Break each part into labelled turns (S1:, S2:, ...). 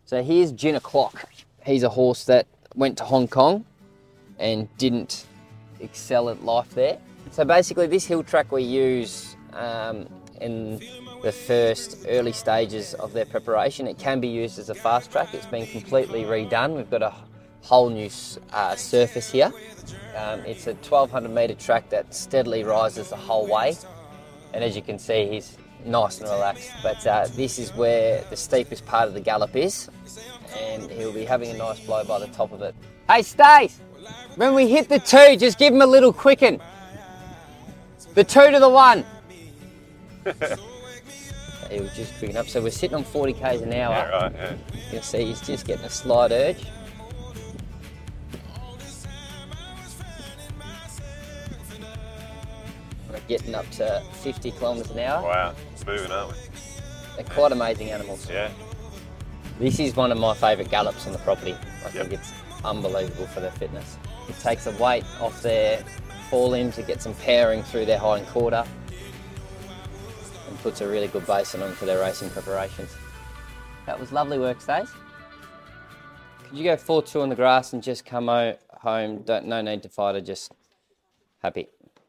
S1: So here's Gin O'Clock. He's a horse that went to Hong Kong and didn't excel at life there. So basically this hill track we use in the first early stages of their preparation. It can be used as a fast track. It's been completely redone. We've got a whole new surface here. It's a 1200 metre track that steadily rises the whole way. And as you can see, he's nice and relaxed. But this is where the steepest part of the gallop is. And he'll be having a nice blow by the top of it. Hey, Stace! When we hit the 2, just give him a little quicken. The 2 to the 1. He was just quicken up. So we're sitting on 40 k's an hour.
S2: Yeah, right, yeah.
S1: You can see he's just getting a slight urge. We're getting up to 50 kilometres an hour.
S2: Wow, it's moving, aren't we?
S1: They're quite amazing animals.
S2: Yeah.
S1: This is one of my favourite gallops on the property. I think it's unbelievable for their fitness. It takes the weight off their forelimbs, it gets them powering through their hind quarter and puts a really good basis on for their racing preparations. That was lovely work, Stace. Could you go 4-2 on the grass and just come home? No need to fight her, just happy.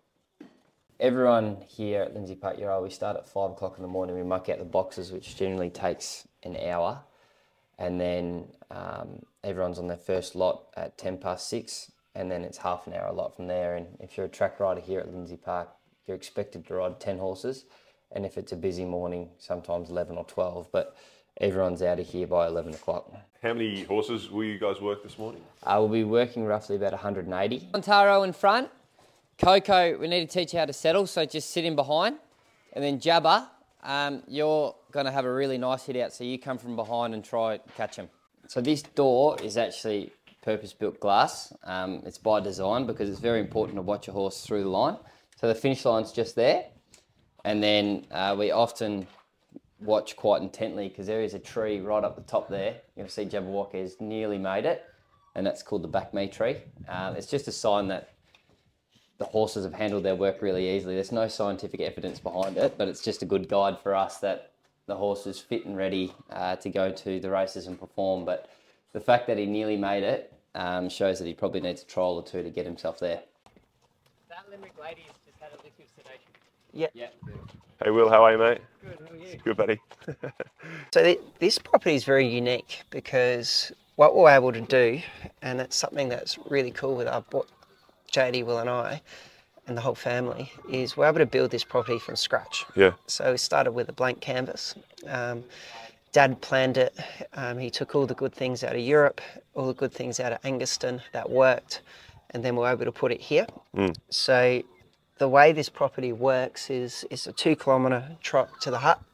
S1: Everyone here at Lindsay Park Euro, we start at 5 o'clock in the morning. We muck out the boxes, which generally takes an hour. And then everyone's on their first lot at 6:10, and then it's half an hour a lot from there. And if you're a track rider here at Lindsay Park, you're expected to ride 10 horses. And if it's a busy morning, sometimes 11 or 12, but everyone's out of here by 11 o'clock.
S2: How many horses will you guys work this morning?
S1: We'll be working roughly about 180. Montaro in front. Coco, we need to teach you how to settle, so just sit in behind. And then Jabba, you're going to have a really nice hit out, so you come from behind and try to catch him. So this door is actually purpose-built glass. It's by design because it's very important to watch a horse through the line. So the finish line's just there. And then we often watch quite intently because there is a tree right up the top there. You'll see Jabberwocky has nearly made it, and that's called the back me tree. It's just a sign that the horses have handled their work really easily. There's no scientific evidence behind it, but it's just a good guide for us that the horse is fit and ready to go to the races and perform. But the fact that he nearly made it shows that he probably needs a trial or two to get himself there.
S3: That Limerick lady has just had a lick of sedation.
S1: Yeah.
S2: Hey Will, how are you, mate?
S3: Good, how are you?
S2: Good, buddy.
S3: So this property is very unique because what we're able to do, and it's something that's really cool with our JD, Will and I, and the whole family, is we're able to build this property from scratch.
S2: Yeah.
S3: So we started with a blank canvas. Dad planned it. He took all the good things out of Europe, all the good things out of Anguston that worked, and then we're able to put it here. So the way this property works is a 2 kilometre trot to the hut.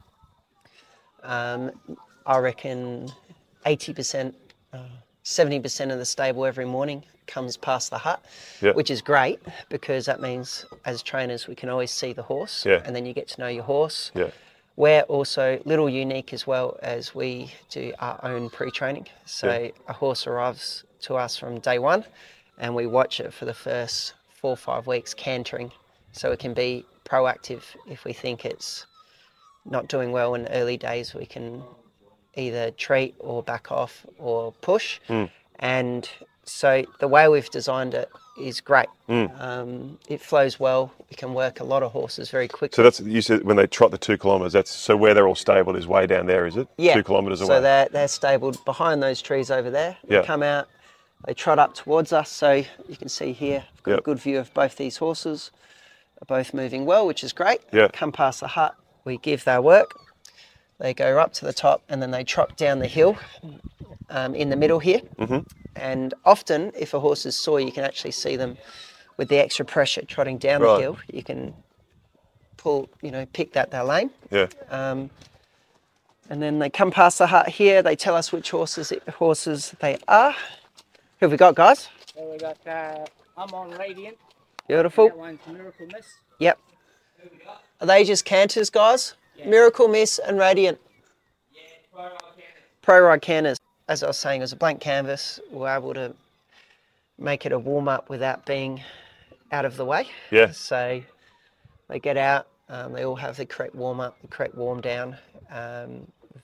S3: I reckon 80%, 70% of the stable every morning comes past the hut, which is great because that means as trainers we can always see the horse, and then you get to know your horse. We're also a little unique as well as we do our own pre-training. So a horse arrives to us from day one and we watch it for the first 4 or 5 weeks cantering, so it can be proactive. If we think it's not doing well in the early days, we can either treat or back off or push. And so the way we've designed it is great. It flows well. We can work a lot of horses very quickly.
S2: So that's, you said when they trot the 2 kilometres, that's so where they're all stabled is way down there, is it?
S3: Yeah.
S2: 2 kilometres away.
S3: So they're stabled behind those trees over there. They come out, they trot up towards us. So you can see here, I've got a good view of both these horses. They're both moving well, which is great. Come past the hut, we give their work. They go up to the top and then they trot down the hill in the middle here. And often, if a horse is sore, you can actually see them with the extra pressure trotting down the hill. You can pull, pick their lane. And then they come past the hut here. They tell us which horses they are. Who have we got, guys?
S4: So we got I'm on Radiant.
S3: Beautiful.
S4: That one's Miracle Miss.
S3: Yep. Are they just canters, guys? Yeah. Miracle Miss and Radiant. Yeah, Pro Ride canters. As I was saying, it was a blank canvas. We were able to make it a warm-up without being out of the way. So they get out, they all have the correct warm-up, the correct warm-down. We've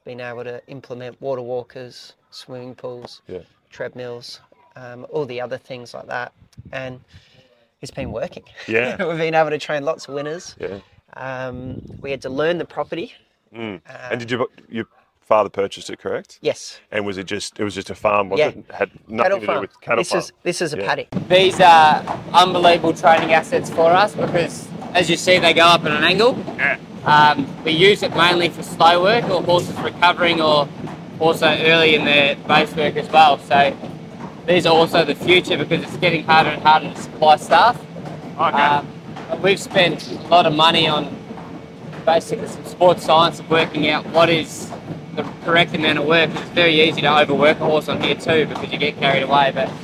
S3: been able to implement water walkers, swimming pools, treadmills, all the other things like that. And it's been working.
S2: Yeah.
S3: We've been able to train lots of winners.
S2: Yeah.
S3: We had to learn the property.
S2: And did your father purchased it, correct?
S3: Yes.
S2: And was it just a farm? Was it? Had nothing to do with cattle farm.
S3: This is a paddock.
S1: These are unbelievable training assets for us because, as you see, they go up at an angle.
S2: Yeah.
S1: We use it mainly for slow work or horses recovering, or also early in their base work as well. So these are also the future because it's getting harder and harder to supply staff.
S2: Okay.
S1: But we've spent a lot of money on basically some sports science of working out what is the correct amount of work. It's very easy to overwork a horse on here too because you get carried away. But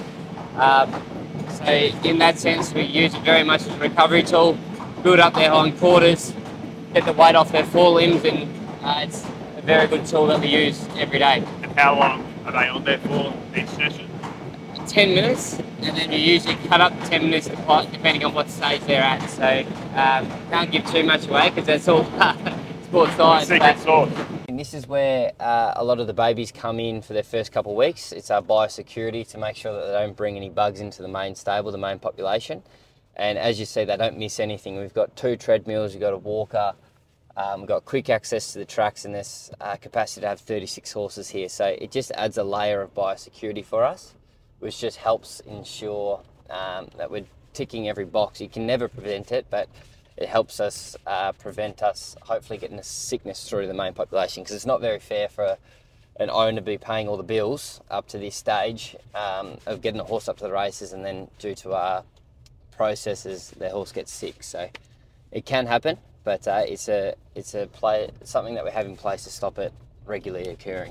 S1: so in that sense, we use it very much as a recovery tool, build up their hind quarters, get the weight off their forelimbs, and it's a very good tool that we use every day.
S2: And how long are they on there for each session?
S1: 10 minutes, and then you usually cut up 10 minutes depending on what stage they're at. So can't give too much away because that's all sports science.
S2: Secret sauce.
S1: And this is where a lot of the babies come in for their first couple of weeks. It's our biosecurity to make sure that they don't bring any bugs into the main stable, the main population. And as you see, they don't miss anything. We've got 2 treadmills, we've got a walker, we've got quick access to the tracks, and there's capacity to have 36 horses here. So it just adds a layer of biosecurity for us, which just helps ensure that we're ticking every box. You can never prevent it, but it helps us prevent us hopefully getting a sickness through the main population, because it's not very fair for an owner to be paying all the bills up to this stage of getting a horse up to the races, and then due to our processes, their horse gets sick. So it can happen, but it's something that we have in place to stop it regularly occurring.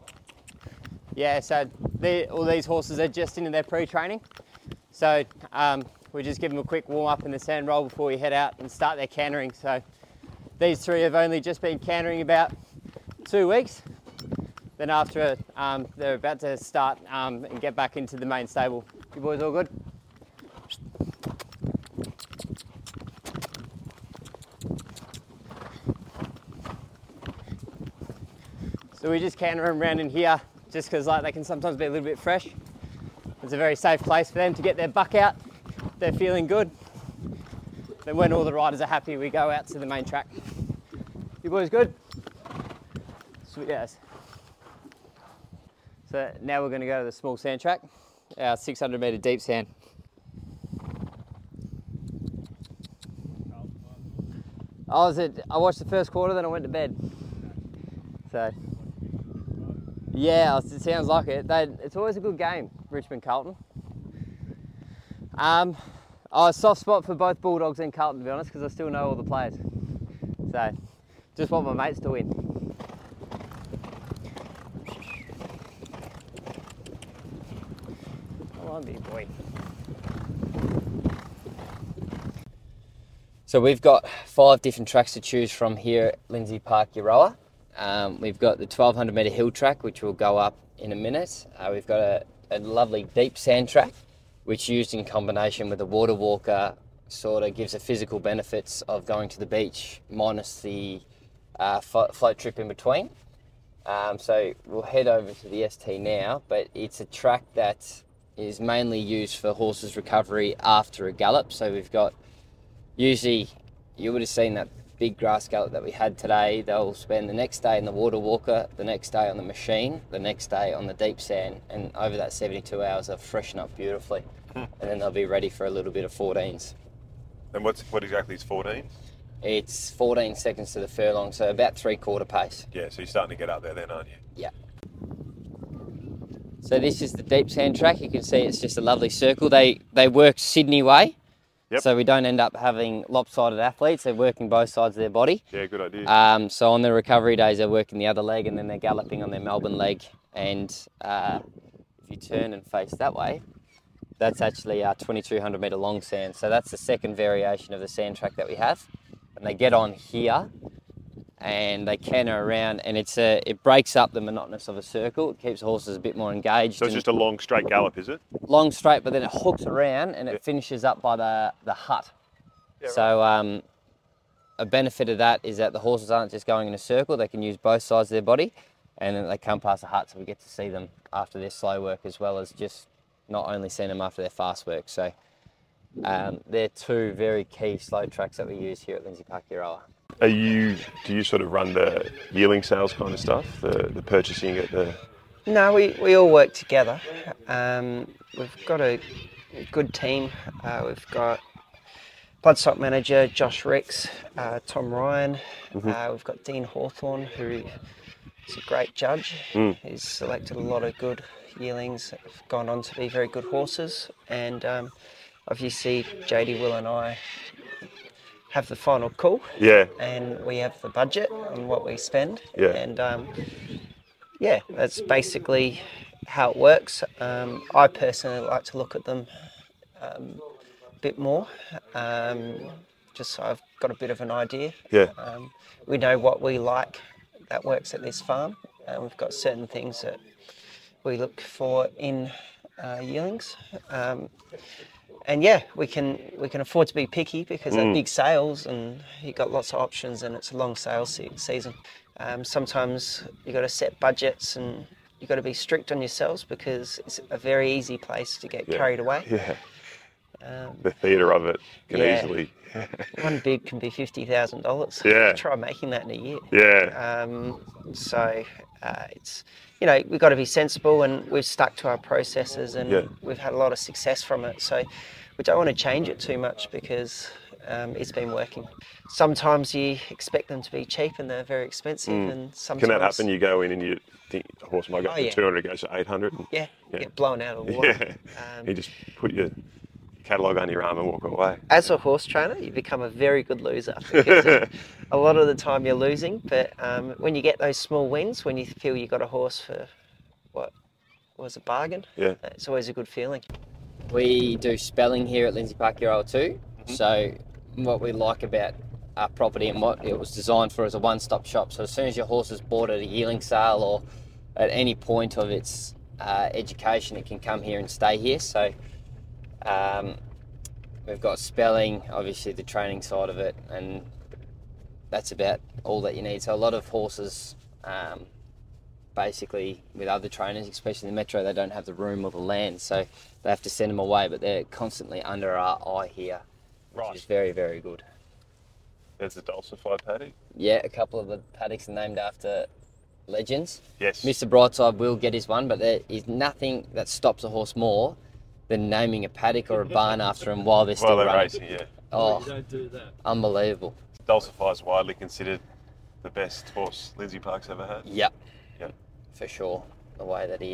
S1: Yeah, so all these horses are just into their pre-training. So we just give them a quick warm-up in the sand roll before we head out and start their cantering. So these 3 have only just been cantering about 2 weeks. Then after, they're about to start and get back into the main stable. You boys all good? So we just canter them around in here just because they can sometimes be a little bit fresh. It's a very safe place for them to get their buck out. They're feeling good. Then when all the riders are happy, we go out to the main track. You boys good? Sweet as. So now we're going to go to the small sand track, our 600 metre deep sand. I watched the first quarter, then I went to bed. So yeah, it sounds like it. It's always a good game, Richmond Carlton. A soft spot for both Bulldogs and Carlton, to be honest, because I still know all the players. So just want my mates to win. Come on, big boy. So we've got 5 different tracks to choose from here at Lindsay Park, Euroa. We've got the 1200 metre hill track, which will go up in a minute. We've got a lovely deep sand track, which used in combination with a water walker sort of gives the physical benefits of going to the beach minus the float trip in between. So we'll head over to the ST now, but it's a track that is mainly used for horses' recovery after a gallop. So we've got, usually you would have seen that big grass gallop that we had today. They'll spend the next day in the water walker, the next day on the machine, the next day on the deep sand, and over that 72 hours they'll freshen up beautifully, and then they'll be ready for a little bit of 14s.
S2: And what exactly is 14s?
S1: It's 14 seconds to the furlong, so about 3/4 pace.
S2: Yeah, so you're starting to get up there then, aren't you?
S1: Yeah. So this is the deep sand track. You can see it's just a lovely circle. They work Sydney way.
S2: Yep.
S1: So we don't end up having lopsided athletes. They're working both sides of their body.
S2: Yeah, good idea.
S1: So on the recovery days, they're working the other leg, and then they're galloping on their Melbourne leg. And if you turn and face that way, that's actually our 2200 metre long sand. So that's the second variation of the sand track that we have. And they get on here and they canter around, and it breaks up the monotonous of a circle. It keeps the horses a bit more engaged.
S2: So it's just a long straight gallop, is it?
S1: Long straight, but then it hooks around and it finishes up by the hut. Yeah, so a benefit of that is that the horses aren't just going in a circle. They can use both sides of their body. and then they come past the hut, so we get to see them after their slow work as well as just not only seeing them after their fast work. So they're two very key slow tracks that we use here at Lindsay Park Euroa.
S2: Do you sort of run the yearling sales kind of stuff, the purchasing at the...
S3: No, we all work together. We've got a good team. We've got bloodstock manager Josh Ricks, Tom Ryan. We've got Dean Hawthorne, who is a great judge. He's selected a lot of good yearlings that have gone on to be very good horses. And obviously JD, Will and I have the final call.
S2: Yeah.
S3: And we have the budget on what we spend.
S2: Yeah.
S3: And that's basically how it works. I personally like to look at them a bit more, just so I've got a bit of an idea.
S2: Yeah.
S3: We know what we like that works at this farm. We've got certain things that we look for in yearlings. And yeah, we can afford to be picky because they're big sales and you've got lots of options and it's a long sales season. Sometimes you've got to set budgets and you've got to be strict on yourselves because it's a very easy place to get carried away.
S2: Yeah. The theatre of it can easily...
S3: One bid can be $50,000.
S2: Yeah.
S3: Try making that in a year.
S2: Yeah.
S3: It's, we've got to be sensible and we've stuck to our processes and we've had a lot of success from it. So we don't want to change it too much because it's been working. Sometimes you expect them to be cheap and they're very expensive. And sometimes...
S2: Can that happen? You go in and you think a horse might go for 200, it goes to 800?
S3: You get blown out of the water.
S2: You just put your catalogue on your arm and walk away.
S3: As a horse trainer, you become a very good loser because a lot of the time you're losing, but when you get those small wins, when you feel you got a horse for what was a bargain, it's always a good feeling.
S1: We do spelling here at Lindsay Park Euroa too. So what we like about our property and what it was designed for is a one-stop shop. So as soon as your horse is bought at a yearling sale or at any point of its education, it can come here and stay here. So we've got spelling, obviously the training side of it, and that's about all that you need. So a lot of horses, basically with other trainers, especially in the metro, they don't have the room or the land, so they have to send them away, but they're constantly under our eye here, which is very, very good.
S2: There's the Dulcify paddock?
S1: Yeah, a couple of the paddocks are named after legends.
S2: Yes.
S1: Mr. Brightside will get his one, but there is nothing that stops a horse more than naming a paddock or a barn after him while they're still running.
S2: Racing,
S1: Oh,
S4: You don't do that.
S1: unbelievable.
S2: Dulcify is widely considered the best horse Lindsay Park's ever had.
S1: Yep.
S2: Yep.
S1: For sure. The way that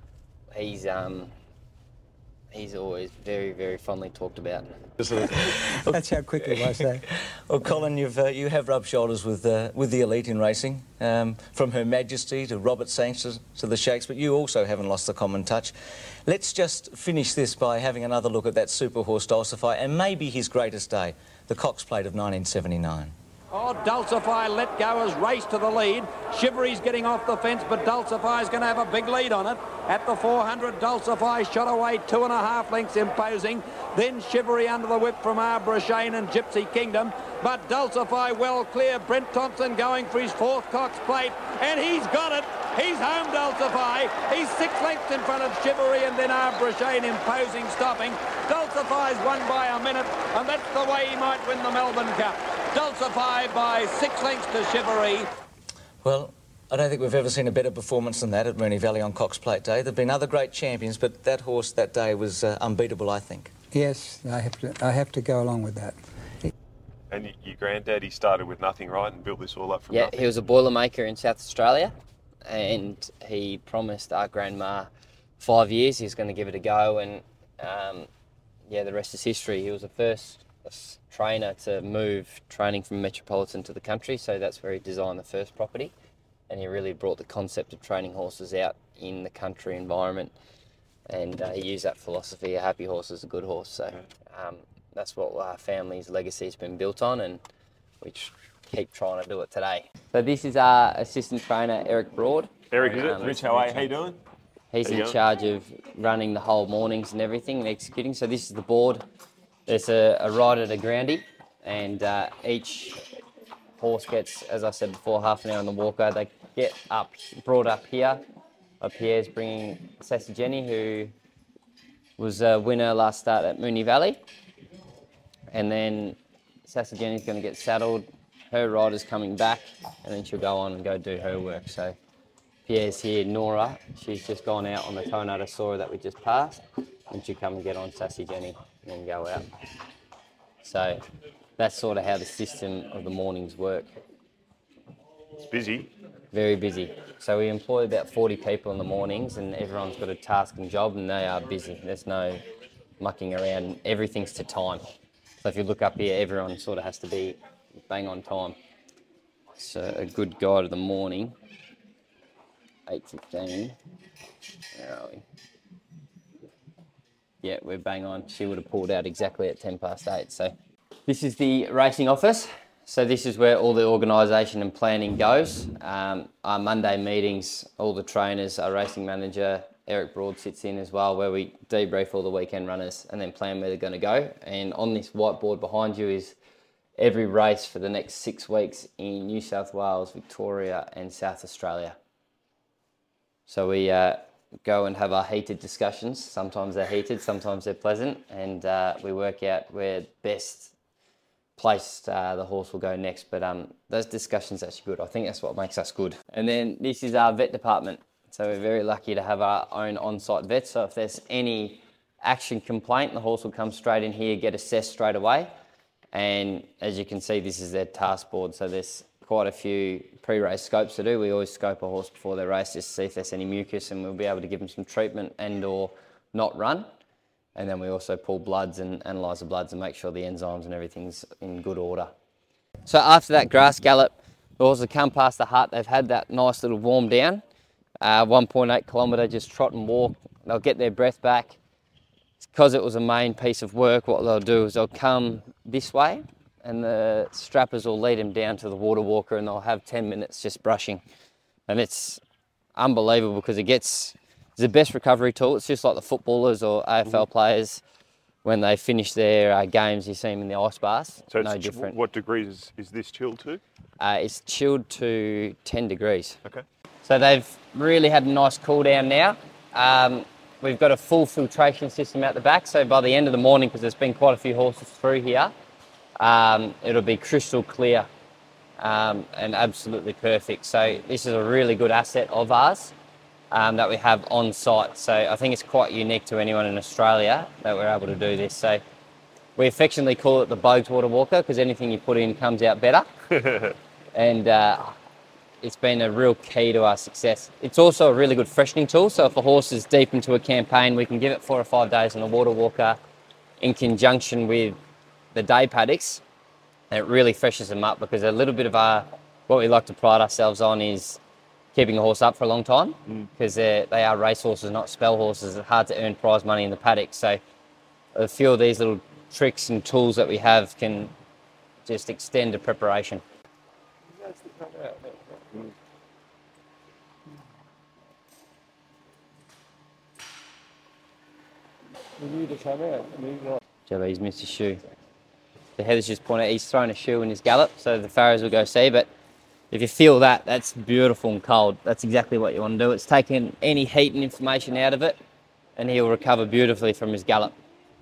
S1: he's always very, very fondly talked about.
S5: That's how quick it was, eh?
S6: Well, Colin, you have rubbed shoulders with the elite in racing, from Her Majesty to Robert Sangster to the Shakes, but you also haven't lost the common touch. Let's just finish this by having another look at that super horse Dulcify and maybe his greatest day, the Cox Plate of 1979.
S7: Oh, Dulcify let go as race to the lead. Shivery's getting off the fence, but Dulcify's going to have a big lead on it. At the 400, Dulcify shot away 2.5 lengths, imposing. Then Shivery under the whip from Arbor Shane and Gypsy Kingdom. But Dulcify well clear. Brent Thompson going for his fourth Cox Plate, and he's got it. He's home, Dulcify. He's 6 lengths in front of Shivery, and then Arbor Shane imposing, stopping. Dulcify's won by a minute, and that's the way he might win the Melbourne Cup. Dulcify by 6 lengths to Shivery.
S6: Well, I don't think we've ever seen a better performance than that at Moonee Valley on Cox Plate Day. There have been other great champions, but that horse that day was unbeatable, I think.
S5: Yes, I have to go along with that.
S2: And your granddad, he started with nothing, right, and built this all up from nothing?
S1: Yeah, he was a boilermaker in South Australia, and he promised our grandma 5 years he was going to give it a go, and the rest is history. He was the first trainer to move training from Metropolitan to the country, so that's where he designed the first property, and he really brought the concept of training horses out in the country environment, and he used that philosophy: a happy horse is a good horse. So that's what our family's legacy has been built on, and we keep trying to do it today. So this is our assistant trainer, Eric Broad.
S2: Eric, is it? Rich, how are you? How you doing?
S1: He's in charge of running the whole mornings and everything and executing. So this is the board. There's a rider at a groundie, and each horse gets, as I said before, half an hour on the walker. They get brought up here. Pierre's bringing Sassy Jenny, who was a winner last start at Moonee Valley. And then Sassy Jenny's going to get saddled. Her rider's coming back, and then she'll go on and go do her work. So Pierre's here. Nora, she's just gone out on the Tornado Sora that we just passed, and she'll come and get on Sassy Jenny and then go out. So that's sort of how the system of the mornings work.
S2: It's busy.
S1: Very busy. So we employ about 40 people in the mornings, and everyone's got a task and job, and they are busy. There's no mucking around. Everything's to time. So if you look up here, everyone sort of has to be bang on time. So a good guide of the morning, 8:15. Where are we? Yeah, we're bang on. She would have pulled out exactly at 8:10. So this is the racing office. So this is where all the organisation and planning goes. Our Monday meetings, all the trainers, our racing manager, Eric Broad sits in as well, where we debrief all the weekend runners and then plan where they're going to go. And on this whiteboard behind you is every race for the next 6 weeks in New South Wales, Victoria and South Australia. So we go and have our heated discussions. Sometimes they're heated, sometimes they're pleasant, and we work out where best placed the horse will go next. But those discussions are actually good. I think that's what makes us good. And then this is our vet department. So we're very lucky to have our own on-site vet. So if there's any action complaint, the horse will come straight in here, get assessed straight away. And as you can see, this is their task board. So there's quite a few pre-race scopes to do. We always scope a horse before they race just to see if there's any mucus, and we'll be able to give them some treatment and or not run. And then we also pull bloods and analyse the bloods and make sure the enzymes and everything's in good order. So after that grass gallop, the horses come past the hut. They've had that nice little warm down, 1.8 kilometre just trot and walk. They'll get their breath back. Because it was a main piece of work, what they'll do is they'll come this way, and the strappers will lead them down to the water walker, and they'll have 10 minutes just brushing. And it's unbelievable because it's the best recovery tool. It's just like the footballers or AFL players when they finish their games, you see them in the ice baths.
S2: So
S1: no
S2: it's
S1: different.
S2: What degrees is this chilled to?
S1: It's chilled to 10 degrees.
S2: Okay.
S1: So they've really had a nice cool down now. We've got a full filtration system out the back, so by the end of the morning, because there's been quite a few horses through here, it'll be crystal clear and absolutely perfect. So this is a really good asset of ours that we have on site. So I think it's quite unique to anyone in Australia that we're able to do this. So we affectionately call it the Bogues Water Walker because anything you put in comes out better. And it's been a real key to our success. It's also a really good freshening tool. So if a horse is deep into a campaign, we can give it 4 or 5 days on the water walker in conjunction with the day paddocks. And it really freshens them up because a little bit of what we like to pride ourselves on is keeping a horse up for a long time because they are race horses, not spell horses. It's hard to earn prize money in the paddock. So a few of these little tricks and tools that we have can just extend the preparation. He's missed his shoe. The Heather's just pointed out he's thrown a shoe in his gallop, so the farriers will go see. But if you feel that, that's beautiful and cold. That's exactly what you want to do. It's taking any heat and inflammation out of it, and he'll recover beautifully from his gallop.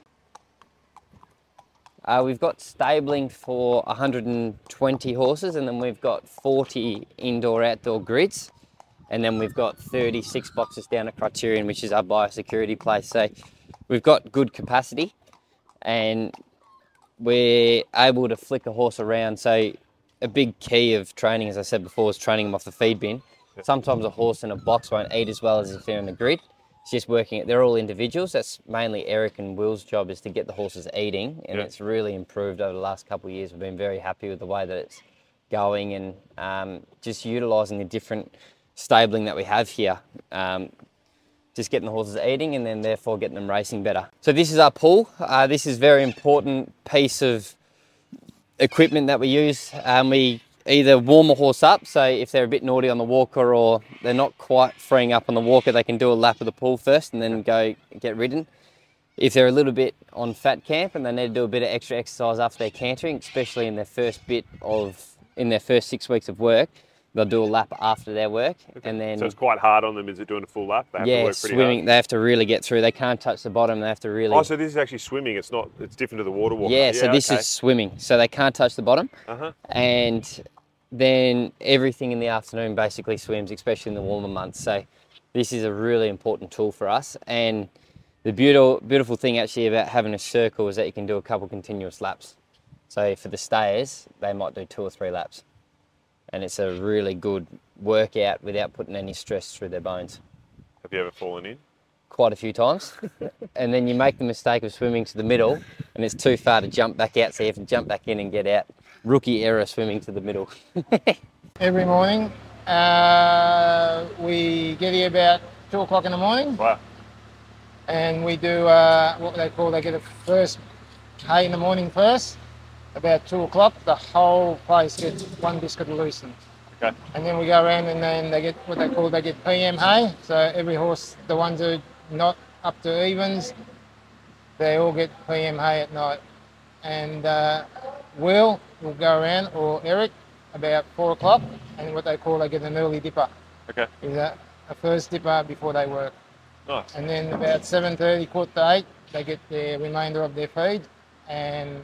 S1: We've got stabling for 120 horses, and then we've got 40 indoor-outdoor grids, and then we've got 36 boxes down at Criterion, which is our biosecurity place. So we've got good capacity, and we're able to flick a horse around. So a big key of training, as I said before, is training them off the feed bin. Sometimes a horse in a box won't eat as well as if they're in the grid. It's just working. They're all individuals. That's mainly Eric and Will's job, is to get the horses eating, and it's really improved over the last couple of years. We've been very happy with the way that it's going, and just utilising the different stabling that we have here. Just getting the horses eating and then therefore getting them racing better. So this is our pool. This is a very important piece of equipment that we use. We either warm a horse up, so if they're a bit naughty on the walker or they're not quite freeing up on the walker, they can do a lap of the pool first and then go get ridden. If they're a little bit on fat camp and they need to do a bit of extra exercise after their cantering, especially in their first 6 weeks of work, they'll do a lap after their work, and then
S2: So it's quite hard on them, is it, doing a full lap? They have to work pretty
S1: swimming.
S2: hard.
S1: They have to really get through. They can't touch the bottom. They have to really.
S2: Oh, so this is actually swimming. It's not. It's different to the water walk.
S1: Yeah. So this is swimming. So they can't touch the bottom, and then everything in the afternoon basically swims, especially in the warmer months. So this is a really important tool for us. And the beautiful thing actually about having a circle is that you can do a couple continuous laps. So for the stayers, they might do 2 or 3 laps. And it's a really good workout without putting any stress through their bones.
S2: Have you ever fallen in?
S1: Quite a few times. And then you make the mistake of swimming to the middle and it's too far to jump back out, so you have to jump back in and get out. Rookie error, swimming to the middle.
S4: Every morning, we get here about 2 o'clock in the morning.
S2: Wow.
S4: And we do what they get a first hay in the morning first. About 2 o'clock, the whole place gets one biscuit loosened.
S2: Okay.
S4: And then we go around and then they get they get PM hay. So every horse, the ones who are not up to evens, they all get PM hay at night. And Will go around, or Eric, about 4 o'clock, and what they get an early dipper.
S2: Okay.
S4: Is a first dipper before they work.
S2: Nice.
S4: And then about 7:30, 7:45, they get the remainder of their feed, and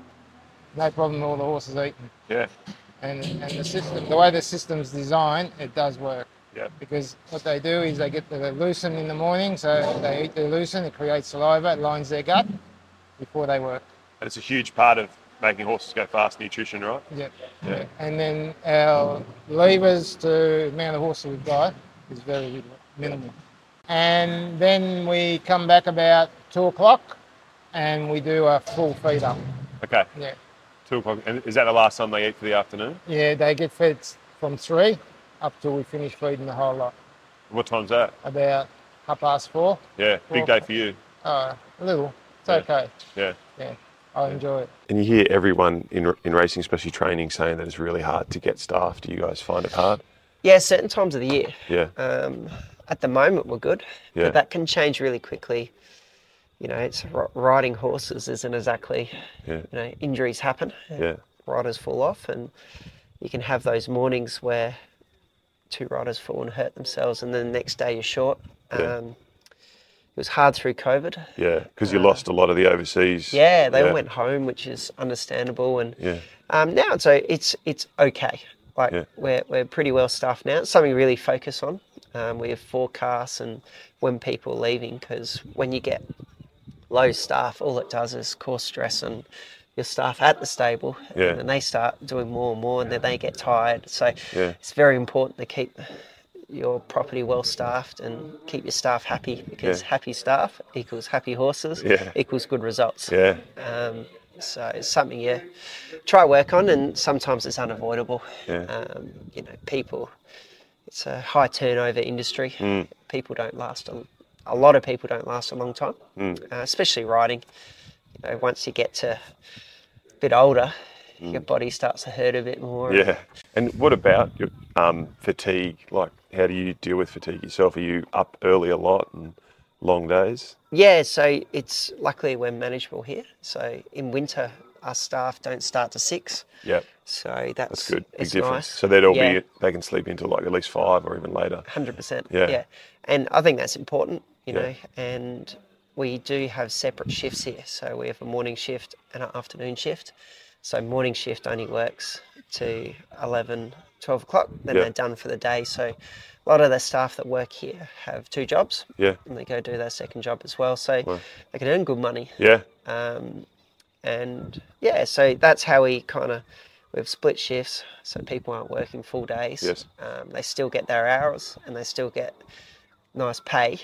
S4: no problem, all the horses eating.
S2: Yeah.
S4: And the system, the way the system's designed, it does work.
S2: Yeah.
S4: Because what they do is they get the lucerne in the morning, so they eat the lucerne, it creates saliva, it lines their gut before they work.
S2: And it's a huge part of making horses go fast, nutrition, right?
S4: Yeah.
S2: Yeah.
S4: And then our levers to the amount of horses we've got is very minimal. And then we come back about 2 o'clock and we do a full feed up.
S2: Okay.
S4: Yeah.
S2: 2 o'clock. And is that the last time they eat for the afternoon?
S4: Yeah, they get fed from 3 up till we finish feeding the whole lot.
S2: What time's that?
S4: About 4:30.
S2: Yeah, big day for you.
S4: A little. It's okay.
S2: Yeah.
S4: Yeah, I enjoy it.
S2: And you hear everyone in racing, especially training, saying that it's really hard to get staff. Do you guys find it hard?
S3: Yeah, certain times of the year.
S2: Yeah.
S3: At the moment, we're good.
S2: Yeah.
S3: But that can change really quickly. You know, it's riding horses isn't exactly, injuries happen.
S2: Yeah.
S3: Riders fall off, and you can have those mornings where 2 riders fall and hurt themselves, and then the next day you're short.
S2: Yeah.
S3: It was hard through COVID.
S2: Yeah, because you lost a lot of the overseas.
S3: Yeah, they all went home, which is understandable. And now it's okay. Like we're pretty well staffed now. It's something we really focus on. We have forecasts and when people are leaving, because when you get low staff, all it does is cause stress on your staff at the stable, and they start doing more and more, and then they get tired. So it's very important to keep your property well staffed and keep your staff happy, because happy staff equals happy horses equals good results.
S2: Yeah.
S3: So it's something you try work on, and sometimes it's unavoidable.
S2: Yeah.
S3: People, it's a high turnover industry. People don't last a lot of people don't last a long time, especially riding. Once you get to a bit older, your body starts to hurt a bit more.
S2: Yeah. And what about your fatigue? Like, how do you deal with fatigue yourself? Are you up early a lot and long days?
S3: Yeah, so it's luckily we're manageable here. So in winter, our staff don't start to 6.
S2: Yeah.
S3: So that's
S2: good. Big
S3: it's
S2: difference.
S3: Nice.
S2: So they'd all be, they can sleep into like at least 5 or even later.
S3: 100%.
S2: Yeah.
S3: And I think that's important, know, and we do have separate shifts here. So we have a morning shift and an afternoon shift. So morning shift only works to 11, 12 o'clock, then they're done for the day. So a lot of the staff that work here have 2 jobs.
S2: Yeah.
S3: And they go do their second job as well. So they can earn good money.
S2: Yeah.
S3: So that's how we've split shifts, so people aren't working full days.
S2: Yes.
S3: They still get their hours and they still get nice pay.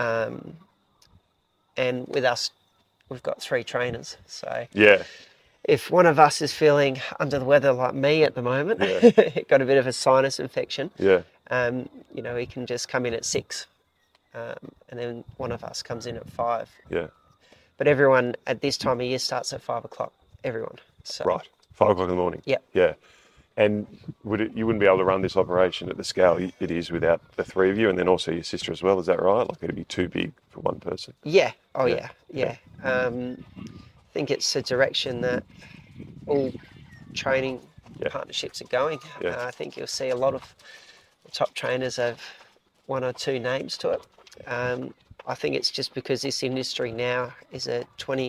S3: And with us, we've got 3 trainers. So if one of us is feeling under the weather like me at the moment, got a bit of a sinus infection, we can just come in at 6, and then one of us comes in at 5.
S2: Yeah.
S3: But everyone at this time of year starts at 5 o'clock. Everyone. So,
S2: right. 5 o'clock in the morning.
S3: Yep.
S2: Yeah. And you wouldn't be able to run this operation at the scale it is without the 3 of you, and then also your sister as well. Is that right? Like it'd be too big for one person.
S3: Yeah. Oh yeah. I think it's a direction that all training partnerships are going.
S2: Yeah.
S3: I think you'll see a lot of top trainers have one or two names to it. I think it's just because this industry now is a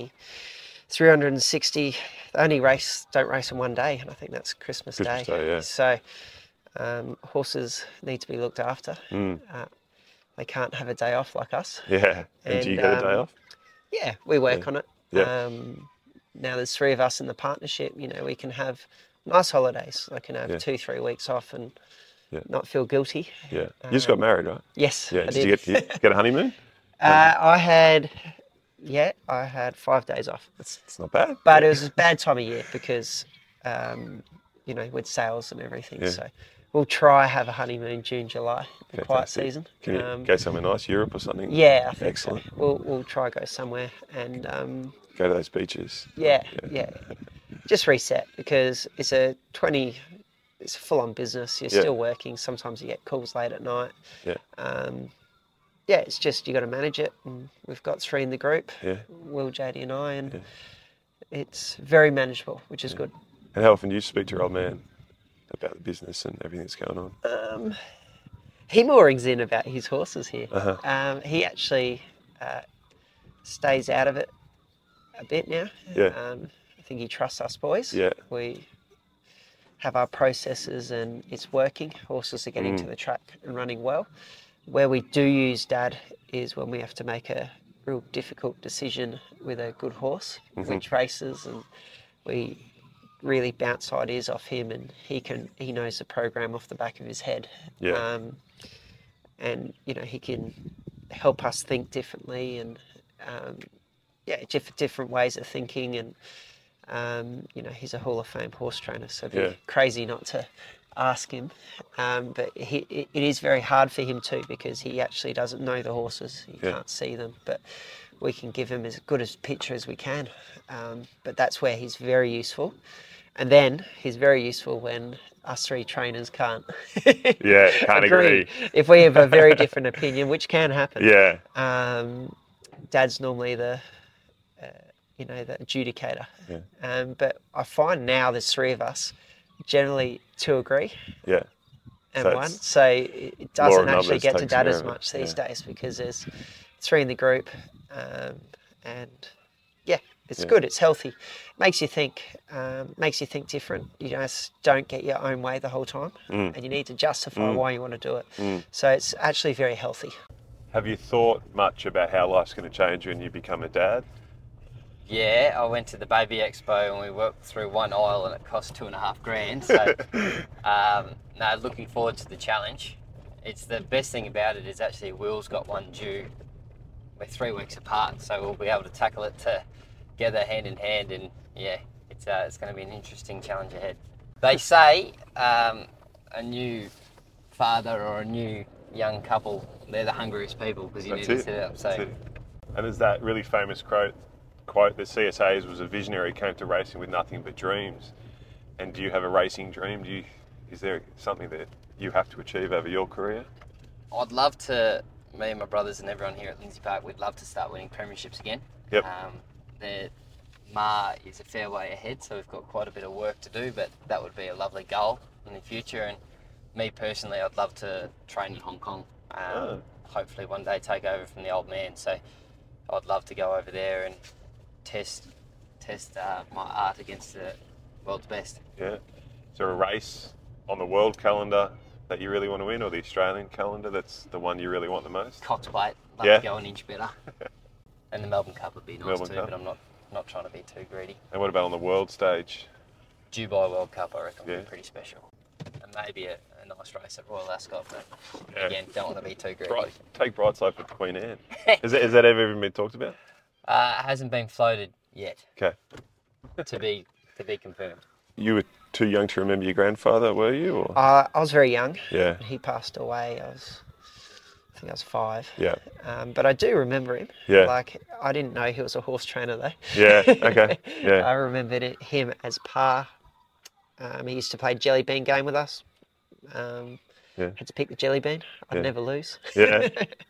S3: 360. They only don't race on one day, and I think that's Christmas Day.
S2: Yeah.
S3: So horses need to be looked after. They can't have a day off like us.
S2: Yeah. And do you get a day off?
S3: Yeah, we work on it.
S2: Yeah.
S3: Now there's three of us in the partnership. You know, we can have nice holidays. I can have 2-3 weeks off and not feel guilty.
S2: Yeah. You just got married, right?
S3: Yes,
S2: Yeah.
S3: I
S2: Did you get a honeymoon?
S3: I had 5 days off.
S2: It's not bad.
S3: But it was a bad time of year because, you know, with sales and everything.
S2: Yeah.
S3: So we'll try have a honeymoon June, July, the quiet season.
S2: Can you go somewhere nice, Europe or something?
S3: Yeah, I think
S2: Excellent.
S3: so. We'll try go somewhere and
S2: go to those beaches.
S3: Yeah. Just reset because it's a full-on business. You're still working. Sometimes you get calls late at night.
S2: Yeah.
S3: It's just you got to manage it. And we've got 3 in the group.
S2: Yeah.
S3: Will, JD, and I, and it's very manageable, which is good.
S2: And how often do you speak to your old man about the business and everything that's going on?
S3: He more rings in about his horses here.
S2: Uh-huh.
S3: He actually stays out of it a bit now.
S2: Yeah.
S3: I think he trusts us boys.
S2: Yeah.
S3: We have our processes and it's working. Horses are getting to the track and running well. Where we do use Dad is when we have to make a real difficult decision with a good horse, which races, and we really bounce ideas off him, and he knows the program off the back of his head.
S2: Yeah.
S3: And you know, he can help us think differently, and different ways of thinking, and you know, he's a Hall of Fame horse trainer, so it'd be crazy not to ask him. But it is very hard for him too, because he actually doesn't know the horses. He can't see them, but we can give him as good a picture as we can. But that's where he's very useful. And then he's very useful when us 3 trainers can't
S2: can't agree.
S3: If we have a very different opinion, which can happen.
S2: Yeah.
S3: Dad's normally the adjudicator. Yeah. But I find now there's 3 of us, generally 2 agree.
S2: Yeah.
S3: And so 1. So it doesn't actually get to Dad as much these days, because there's 3 in the group. It's good. It's healthy. Makes you think different. You just don't get your own way the whole time, and you need to justify why you want to do it. So it's actually very healthy.
S2: Have you thought much about how life's going to change when you become a dad?
S1: Yeah, I went to the Baby Expo and we worked through one aisle and it cost $2,500. So, looking forward to the challenge. It's the best thing about it is actually Will's got one due. We're 3 weeks apart, so we'll be able to tackle it together hand in hand, and it's going to be an interesting challenge ahead. They say a new father or a new young couple, they're the hungriest people, because you need to set it up. So.
S2: And there's that really famous quote that CSA's was a visionary, came to racing with nothing but dreams. And do you have a racing dream? Is there something that you have to achieve over your career?
S1: I'd love to, me and my brothers and everyone here at Lindsay Park, we'd love to start winning premierships again.
S2: Yep.
S1: The Ma is a fair way ahead, so we've got quite a bit of work to do, but that would be a lovely goal in the future. And me personally, I'd love to train in Hong Kong. Hopefully one day take over from the old man. So I'd love to go over there and test my art against the world's best.
S2: Yeah. Is there a race on the world calendar that you really want to win, or the Australian calendar that's the one you really want the most?
S1: Cox Plate, love to go an inch better. And the Melbourne Cup would be nice too, but I'm not trying to be too greedy.
S2: And what about on the world stage?
S1: Dubai World Cup, I reckon, would be pretty special. And maybe a nice race at Royal Ascot, but again, don't want to be too greedy.
S2: Take Brightside for Queen Anne. Has that ever even been talked about?
S1: It hasn't been floated yet.
S2: Okay.
S1: to be confirmed.
S2: You were too young to remember your grandfather, were you? Or?
S3: I was very young.
S2: Yeah.
S3: He passed away. I think I was 5.
S2: Yeah.
S3: But I do remember him.
S2: Yeah.
S3: Like, I didn't know he was a horse trainer though.
S2: Yeah. Okay. Yeah.
S3: I remembered him as Pa. He used to play jelly bean game with us. Had to pick the jelly bean. I'd never lose.
S2: Yeah.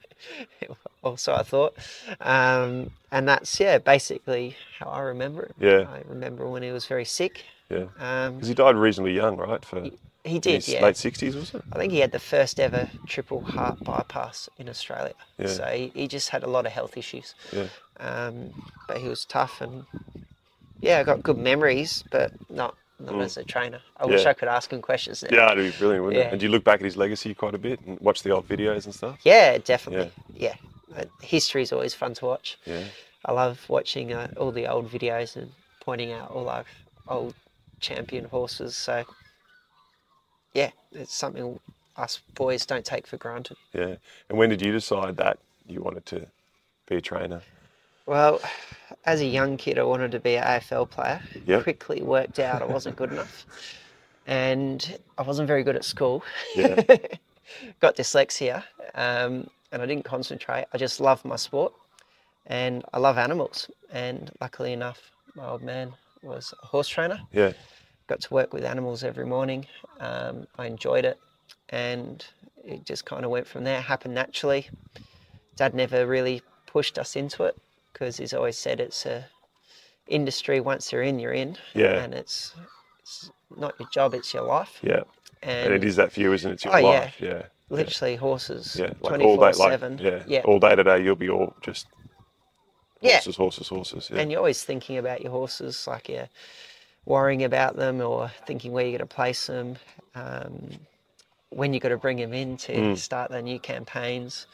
S3: Also, I thought. And that's, basically how I remember it.
S2: Yeah.
S3: I remember when he was very sick.
S2: Yeah. Because he died reasonably young, right?
S3: He did,
S2: in his late 60s, was it?
S3: I think he had the first ever triple heart bypass in Australia.
S2: Yeah.
S3: So he just had a lot of health issues.
S2: Yeah.
S3: But he was tough, and I got good memories, but not as a trainer. I wish I could ask him questions now.
S2: Yeah, it'd be brilliant, wouldn't it? And do you look back at his legacy quite a bit and watch the old videos and stuff?
S3: Yeah, definitely. Yeah. History is always fun to watch.
S2: Yeah.
S3: I love watching all the old videos and pointing out all our old champion horses. So, yeah, it's something us boys don't take for granted.
S2: Yeah. And when did you decide that you wanted to be a trainer?
S3: Well, as a young kid, I wanted to be an AFL player.
S2: Yep.
S3: Quickly worked out I wasn't good enough. And I wasn't very good at school.
S2: Yeah.
S3: Got dyslexia, and I didn't concentrate. I just loved my sport, and I love animals. And luckily enough, my old man was a horse trainer.
S2: Yeah.
S3: Got to work with animals every morning. I enjoyed it, and it just kind of went from there. It happened naturally. Dad never really pushed us into it, because he's always said it's a industry. Once you're in.
S2: Yeah.
S3: And it's not your job, it's your life.
S2: Yeah. And it is that for you, isn't it? It's your life. Yeah.
S3: Literally horses.
S2: Yeah. Like all day,
S3: 24/7.
S2: All day today, you'll be all just horses,
S3: Yeah.
S2: horses. Yeah.
S3: And you're always thinking about your horses, like you're worrying about them or thinking where you're going to place them, when you're going to bring them in to start their new campaigns.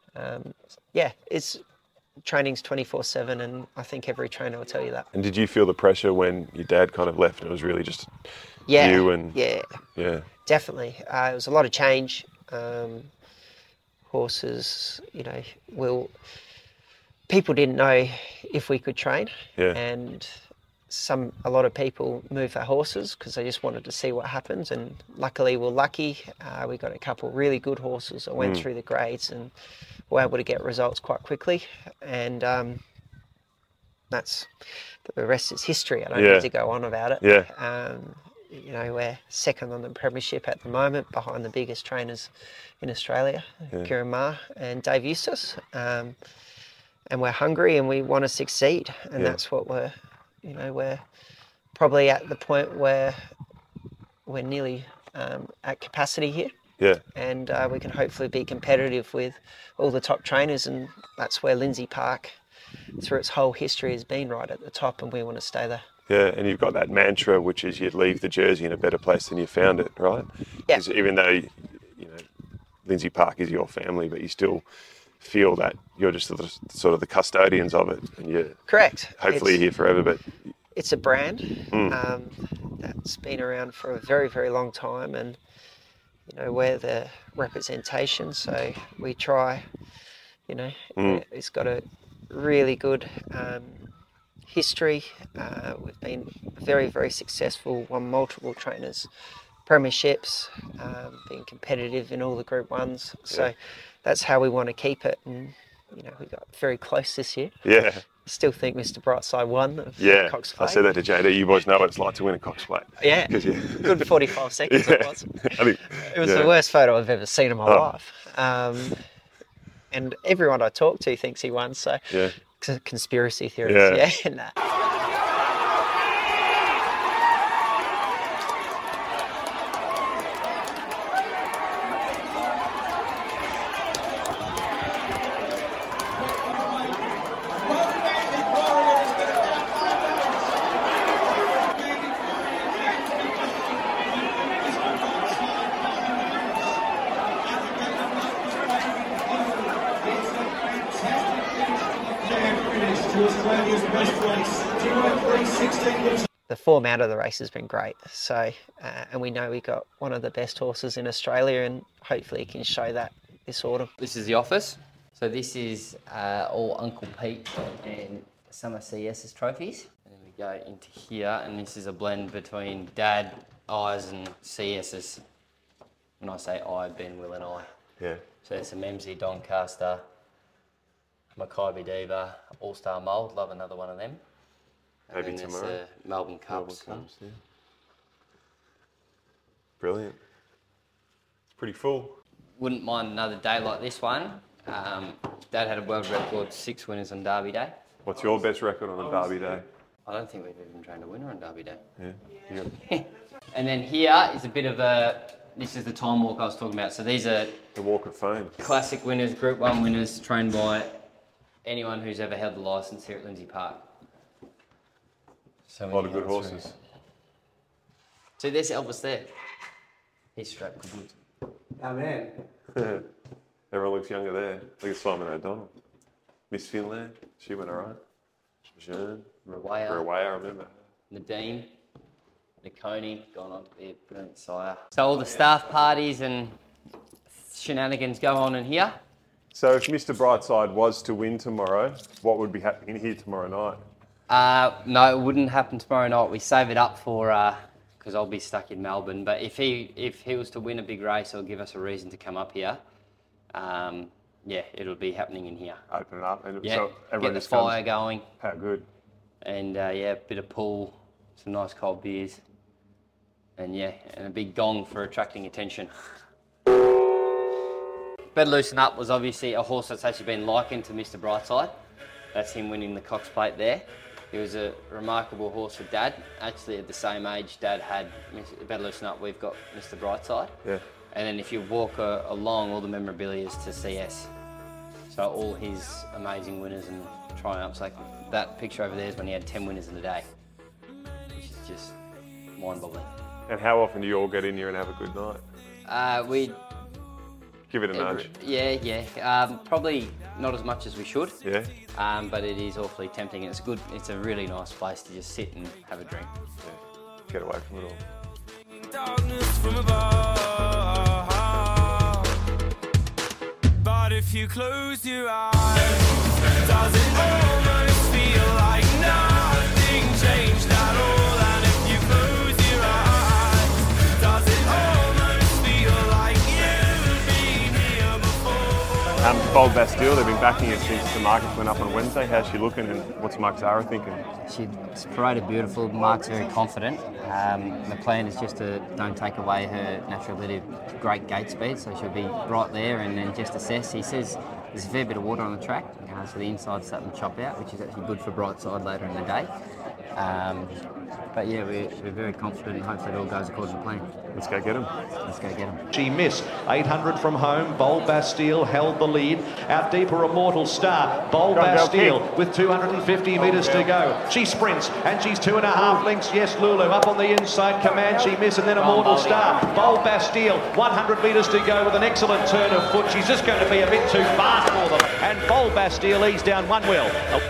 S3: Training's 24/7, and I think every trainer will tell you that.
S2: And did you feel the pressure when your dad kind of left and it was really just you and...
S3: Yeah. Definitely. It was a lot of change. Horses, people didn't know if we could train.
S2: Yeah.
S3: And a lot of people move their horses because they just wanted to see what happens. And luckily, we're lucky. We got a couple of really good horses that went through the grades and were able to get results quite quickly. And that's the rest is history. I don't need to go on about it.
S2: Yeah.
S3: We're second on the premiership at the moment, behind the biggest trainers in Australia, Kieran Maher and Dave Eustace. And we're hungry and we want to succeed. And that's what we're probably at the point where we're nearly at capacity here.
S2: Yeah.
S3: And we can hopefully be competitive with all the top trainers. And that's where Lindsay Park, through its whole history, has been right at the top, and we want to stay there.
S2: Yeah, and you've got that mantra, which is you'd leave the Jersey in a better place than you found it, right?
S3: Yeah.
S2: Even though, Lindsay Park is your family, but you still feel that you're just sort of the custodians of it, and you're
S3: correct.
S2: Hopefully you're here forever, but
S3: it's a brand that's been around for a very, very long time, and we're the representation, so we try. It's got a really good history. We've been very, very successful, won multiple trainers premierships, been competitive in all the Group 1s. So that's how we want to keep it. And, we got very close this year.
S2: Yeah.
S3: Still think Mr. Brightside won of Cox Plate.
S2: I said that to JD. You boys know what it's like to win a Cox Plate.
S3: Yeah. Good 45 seconds it was. It was the worst photo I've ever seen in my life. And everyone I talk to thinks he won, so conspiracy theories. Nah. The format of the race has been great, so and we know we got one of the best horses in Australia, and hopefully he can show that this autumn.
S1: This is the office. So this is all Uncle Pete and Summer CS's trophies. And then we go into here, and this is a blend between Dad, I's and CS's. When I say I, Ben, Will and I.
S2: Yeah.
S1: So there's a Memsey, Doncaster, Mackay Diva, All-Star Mould, love another one of them.
S2: Maybe
S1: and then
S2: tomorrow.
S1: there's the Melbourne Cups.
S2: Yeah. Brilliant. It's pretty full.
S1: Wouldn't mind another day like this one. Dad had a world record 6 winners on Derby Day.
S2: What's your best record on a Derby Day?
S1: I don't think we've even trained a winner on Derby Day.
S2: Yeah.
S1: And then here is a bit of this is the time walk I was talking about. So these are
S2: the Walk of Fame.
S1: Classic winners, Group 1 winners, trained by anyone who's ever held the licence here at Lindsay Park. So
S2: a lot of good horses.
S1: So there's Elvis there. He's strapped good.
S5: Oh, man.
S2: Everyone looks younger there. Look at Simon O'Donnell. Miss Finland, she went all right. Jean.
S1: Rawaya,
S2: I remember.
S1: Nadine. Niconi, gone on to be a brilliant sire. So all the staff parties and shenanigans go on in here.
S2: So if Mr. Brightside was to win tomorrow, what would be happening here tomorrow night?
S1: No, it wouldn't happen tomorrow night. We save it up for, because I'll be stuck in Melbourne. But if he was to win a big race or give us a reason to come up here, yeah, it'll be happening in here.
S2: Open it up. And
S1: yeah,
S2: so everyone
S1: get the fire going.
S2: How good.
S1: And yeah, a bit of pool, some nice cold beers. And yeah, and a big gong for attracting attention. Better Loosen Up was obviously a horse that's actually been likened to Mr. Brightside. That's him winning the Cox Plate there. He was a remarkable horse for Dad. Actually, at the same age Dad had Better Loosen Up, we've got Mr. Brightside.
S2: Yeah.
S1: And then if you walk along, all the memorabilia is to CS. So all his amazing winners and triumphs, like that picture over there is when he had 10 winners in a day, which is just mind-boggling.
S2: And how often do you all get in here and have a good night?
S1: We
S2: give it a nudge.
S1: Yeah. Probably not as much as we should.
S2: Yeah.
S1: But it is awfully tempting, and it's good. It's a really nice place to just sit and have a drink.
S2: Yeah. Get away from it all.
S8: Darkness from above. But if you close your eyes, does it almost feel like nothing changed at all? And if you close your eyes, does it almost feel like you've been here before?
S2: Bold Bastille, they've been backing her since the markets went up on Wednesday. How's she looking and what's Mark Zara thinking?
S1: She's paraded beautiful. Mark's very confident. The plan is just to don't take away her natural ability of great gate speed, so she'll be right there and then just assess. He says there's a fair bit of water on the track, so the inside's starting to chop out, which is actually good for Brightside later in the day. But yeah, we're very confident and hopefully it all goes according to plan.
S2: Let's go get him.
S1: Let's go get him.
S9: She missed. 800 from home. Bold Bastille held the lead. Out deeper, Immortal Star. Bold Bastille with 250 metres to go. She sprints and she's 2.5 lengths. Yes, Lulu up on the inside. Comanche miss and then Immortal Star. Bold Bastille, 100 metres to go with an excellent turn of foot. She's just going to be a bit too fast for them. And Bold Bastille eased down one wheel.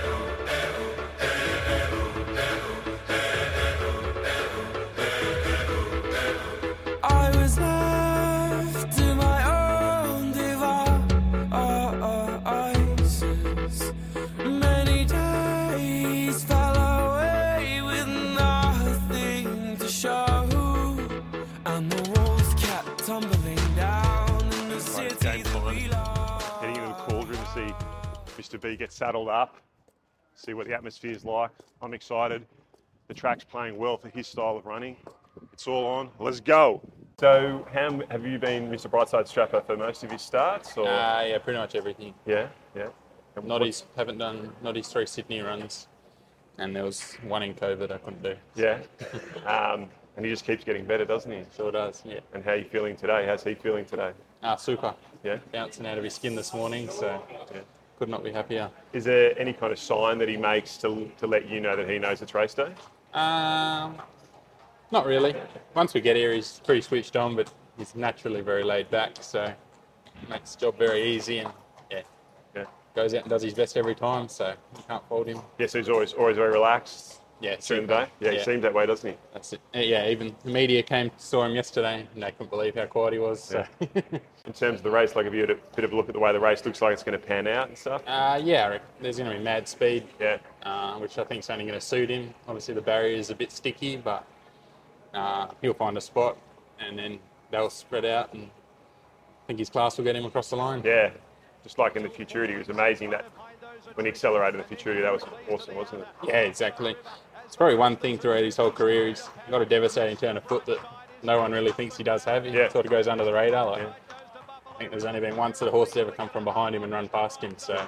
S2: Mr. B gets saddled up, see what the atmosphere's like. I'm excited. The track's playing well for his style of running. It's all on. Let's go. So, have you been Mr. Brightside strapper for most of his starts? Or?
S10: Yeah, pretty much everything.
S2: Yeah.
S10: Haven't done his 3 Sydney runs, and there was one in COVID I couldn't do.
S2: Yeah. And he just keeps getting better, doesn't he?
S10: Sure does, yeah.
S2: And how are you feeling today? How's he feeling today?
S10: Super.
S2: Yeah.
S10: Bouncing out of his skin this morning, so yeah. Could not be happier.
S2: Is there any kind of sign that he makes to let you know that he knows it's race day?
S10: Not really. Once we get here, he's pretty switched on, but he's naturally very laid back, so makes the job very easy and goes out and does his best every time, so you can't fault him.
S2: Yeah, so he's always very relaxed.
S10: Yeah,
S2: during the day. Yeah, he seems that way, doesn't he?
S10: That's it. Yeah, even the media saw him yesterday, and they couldn't believe how quiet he was. So.
S2: Yeah. In terms of the race, like, have you had a bit of a look at the way the race looks like it's going to pan out and stuff?
S10: Yeah, I reckon there's going to be mad speed.
S2: Yeah.
S10: Which I think is only going to suit him. Obviously, the barrier is a bit sticky, but he'll find a spot, and then they'll spread out, and I think his class will get him across the line.
S2: Yeah. Just like in the Futurity, it was amazing that when he accelerated the Futurity, that was awesome, wasn't it?
S10: Yeah, exactly. It's probably one thing throughout his whole career. He's got a devastating turn of foot that no one really thinks he does have. He sort of goes under the radar. I think there's only been once that a horse has ever come from behind him and run past him. So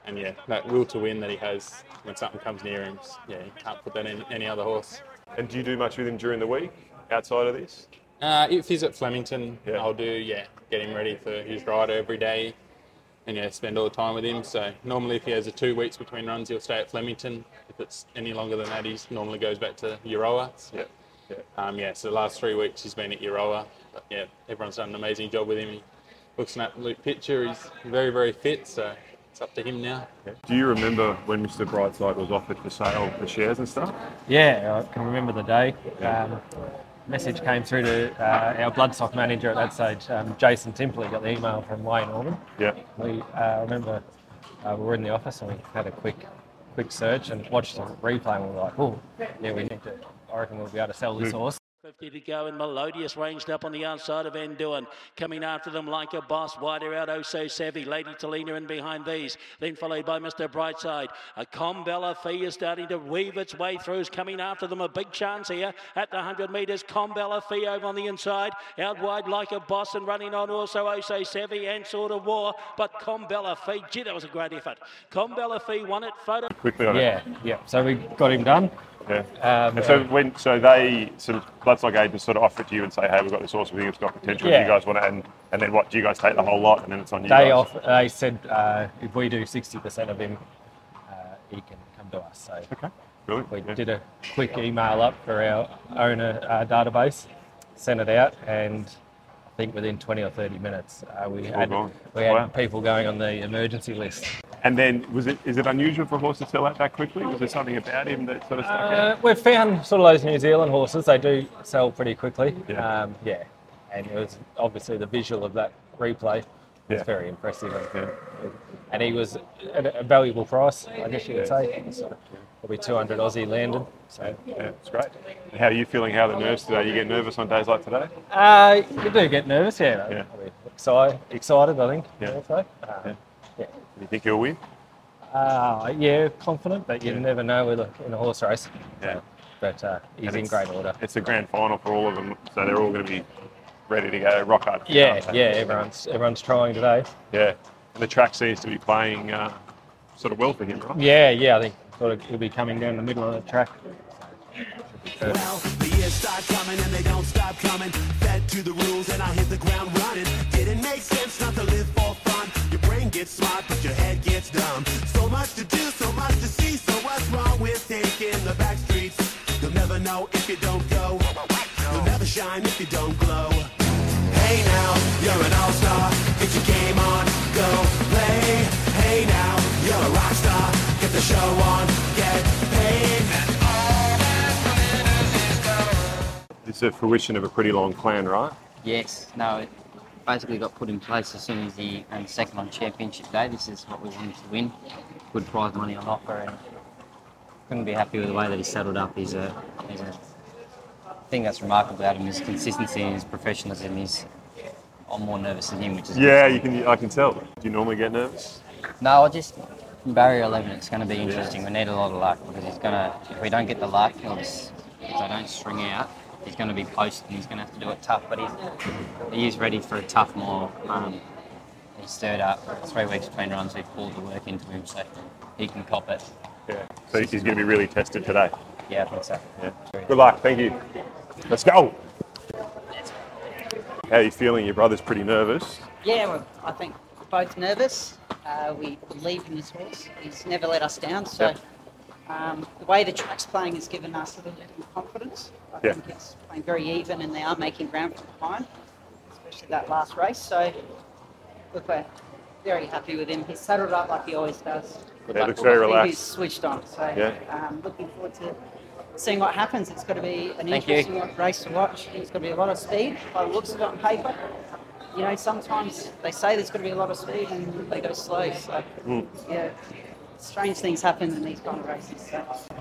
S10: And yeah, that will to win that he has when something comes near him, yeah, you can't put that in any other horse.
S2: And do you do much with him during the week outside of this?
S10: If he's at Flemington,
S2: Yeah.
S10: I'll get him ready for his rider every day and spend all the time with him. So normally if he has 2 weeks between runs, he'll stay at Flemington. If it's any longer than that, he normally goes back to Euroa. So the last 3 weeks he's been at Euroa. But yeah, everyone's done an amazing job with him. He looks an absolute picture. He's very, very fit, so it's up to him now.
S2: Do you remember when Mr. Brightside was offered for sale for shares and stuff?
S11: Yeah, I can remember the day. Message came through to our bloodstock manager at that stage, Jason Timpley, got the email from Wayne Orman.
S2: Yeah.
S11: We remember we were in the office and we had a quick search and watched the replay and we were like, oh, yeah, I reckon we'll be able to sell this horse.
S12: 50 to go, and Melodious ranged up on the outside of Enduin. Coming after them like a boss, wider out Oh So Savvy, Lady Talina in behind these, then followed by Mr. Brightside. A Combella Fee is starting to weave its way through, is coming after them, a big chance here at the 100 metres. Combella Fee over on the inside, out wide like a boss and running on also Oh So Savvy and Sword of War, but Combella Fee, gee, that was a great effort. Combella Fee won it, photo.
S2: Quickly on it.
S11: Yeah, so we got him done.
S2: Yeah. And so they sort of bloodstock agents sort of offer it to you and say, hey, we've got this horse, we think it's got potential.
S11: Yeah.
S2: Do you guys want it? And then what? Do you guys take the whole lot and then it's on you guys?
S11: They said if we do 60% of him, he can come to us. So
S2: okay. Brilliant.
S11: We did a quick email up for our owner database, sent it out, and I think within 20 or 30 minutes we had people going on the emergency list.
S2: And then is it unusual for a horse to sell out that quickly? Was there something about him that sort of stuck out?
S11: We've found sort of those New Zealand horses, they do sell pretty quickly.
S2: Yeah.
S11: And it was obviously the visual of that replay was very impressive. And he was at a valuable price, I guess you could say. So probably 200 Aussie landed. So
S2: yeah, it's great. And how are you feeling? How are the nerves today? You get nervous on days like today?
S11: You do get nervous, yeah. I mean, excited, I think.
S2: Yeah.
S11: Also.
S2: Do you think he'll win?
S11: Yeah, confident, but you never know in a horse race.
S2: Yeah.
S11: But he's in great order.
S2: It's a grand final for all of them, so they're all going to be ready to go, rock hard.
S11: Yeah, everyone's trying today.
S2: Yeah, and the track seems to be playing sort of well for him, right?
S11: Yeah, I think he'll be coming down the middle of the track.
S8: Well, the years start coming and they don't stop coming. Fed to the rules and I hit the ground running. Didn't make sense not to live for fun. Your brain gets smart but your head gets dumb. So much to do, so much to see. So what's wrong with taking the back streets? You'll never know if you don't go. You'll never shine if you don't glow. Hey now, you're an all-star. Get your game on, go play. Hey now, you're a rock star. Get the show on, get paid.
S2: It's a fruition of a pretty long plan, right?
S13: Yes. No, it basically got put in place as soon as he ran second on championship day. This is what we wanted to win. Good prize money on offer, and couldn't be happy with the way that he settled up. He's a thing that's remarkable about him, his consistency and his professionalism. I'm more nervous than him, which is
S2: I can tell. Do you normally get nervous?
S13: No, barrier 11. It's going to be interesting. We need a lot of luck because if we don't get the luck, if they don't string out, he's going to be posted and he's going to have to do it tough. But he is ready for a tough more. He's stirred up 3 weeks between runs. We've pulled the work into him, so he can cop it.
S2: Yeah. So he's going to be really tested today.
S13: Yeah, I think so.
S2: Yeah. Good luck. Thank you. Let's go. How are you feeling? Your brother's pretty nervous.
S14: Yeah, well, I think we're both nervous. We believe in this horse. He's never let us down. So the way the track's playing has given us a little bit of confidence. I think it's playing very even and they are making ground from behind, especially that last race. So look, we're very happy with him. He's saddled up like he always does.
S2: He looks very relaxed.
S14: He's switched on. So looking forward to seeing what happens. It's got to be an interesting race to watch. It's got to be a lot of speed by the looks of it on paper. You know, sometimes they say there's got to be a lot of speed and they go slow. So, strange things happen in these kind of races. So,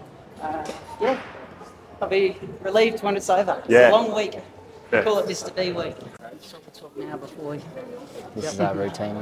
S14: I'll be relieved when it's over. It's a long week. We call it Mr. B week. Talk now before we...
S13: This is our routine,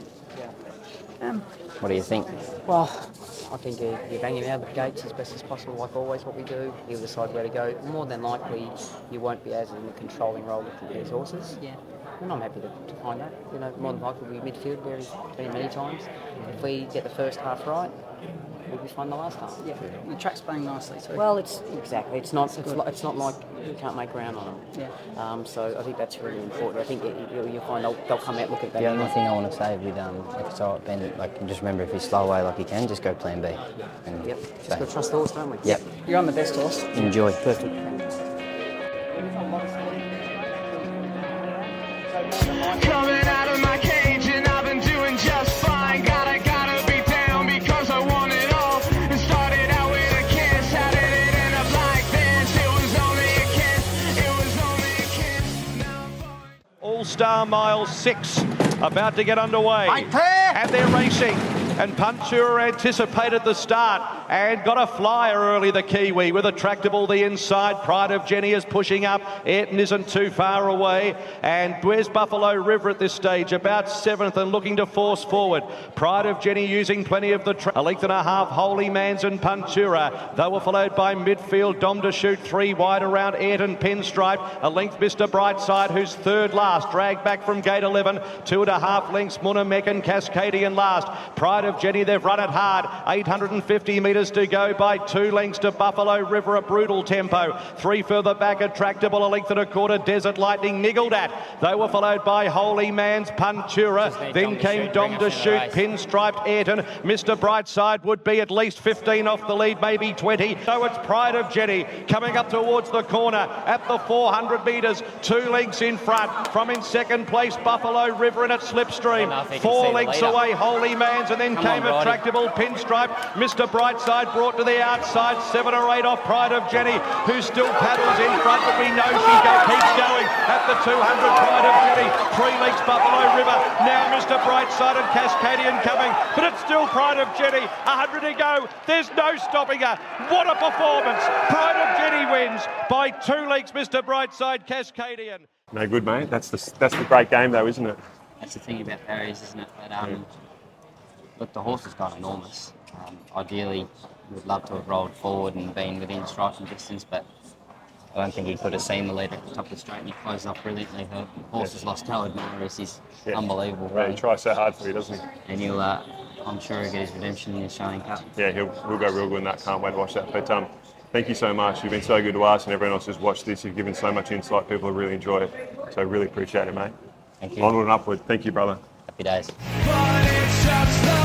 S13: what do you think?
S15: Well, I think you bang him out of the gates as best as possible, like always what we do. He'll decide where to go. More than likely, you won't be as in the controlling role with these horses.
S14: Yeah.
S15: and I'm happy to find that. You know, more than likely we'll be midfield where he's been many times. If we get the first half right, we'll be fine the last half.
S14: Yeah, the track's playing nicely too.
S15: Well, it's not like you can't make ground on them.
S14: Yeah.
S15: So I think that's really important. I think you'll find they'll come out look at that.
S13: The only thing I want to say with if it's all Ben, like just remember if he's slow away like he can, just go plan B. And
S15: yep. Just got to trust the horse, don't we?
S13: Yep.
S14: You're on the best horse.
S13: Enjoy.
S15: Perfect.
S8: Coming out of my cage and I've been doing just fine. Gotta be down because I want it all. It started out with a kiss. How did it end up like this? It was only a kiss. It was only a kiss. Now
S9: All-Star Mile 6 about to get underway. And they're racing. And Puntura anticipated the start and got a flyer early, the Kiwi, with Attractable the inside. Pride of Jenny is pushing up. Ayrton isn't too far away. And where's Buffalo River at this stage? About 7th and looking to force forward. Pride of Jenny using plenty of the a length and a half, Holy Mans and Puntura. They were followed by midfield, Dom to Shoot, 3 wide around Ayrton, Pinstripe. A length, Mr. Brightside, who's third last. Dragged back from gate 11. 2.5 lengths, Munamek and Cascadian last. Pride of Jenny, they've run it hard. 850 metres to go by 2 lengths to Buffalo River, a brutal tempo. 3 further back, Attractable, a length and a quarter, Desert Lightning niggled at. They were followed by Holy Man's Puntura. Then came Dom to Shoot, Pinstriped Ayrton. Mr. Brightside would be at least 15 off the lead, maybe 20. So it's Pride of Jenny coming up towards the corner at the 400 metres. 2 lengths in front. From in second place, Buffalo River in its slipstream. 4 lengths away, Holy Man's, and then came Attractable, Pinstripe. Mr. Brightside brought to the outside, 7 or 8 off Pride of Jenny, who still paddles in front, but we know she keeps going at the 200. Pride of Jenny, 3 lengths Buffalo River. Now Mr. Brightside and Cascadian coming, but it's still Pride of Jenny. 100 to go. There's no stopping her. What a performance! Pride of Jenny wins by 2 lengths. Mr. Brightside, Cascadian.
S2: No good, mate. That's the great game, though, isn't it?
S13: That's the thing about barriers, isn't it? But, look, the horse has gone enormous. Ideally, we'd love to have rolled forward and been within striking distance, but I don't think he could have seen the lead at the top of the straight, and he closed up brilliantly. The horse has lost Howard Morris. He's unbelievable.
S2: Right, he tries so hard for you, doesn't he?
S13: And he'll, I'm sure he'll get his redemption in the Shining Cup.
S2: Yeah, he'll go real good in that. Can't wait to watch that. But thank you so much. You've been so good to us, and everyone else who's watched this. You've given so much insight. People have really enjoyed it. So I really appreciate it, mate.
S13: Thank you.
S2: Onward and upward. Thank you, brother.
S13: Happy days.
S8: But it's just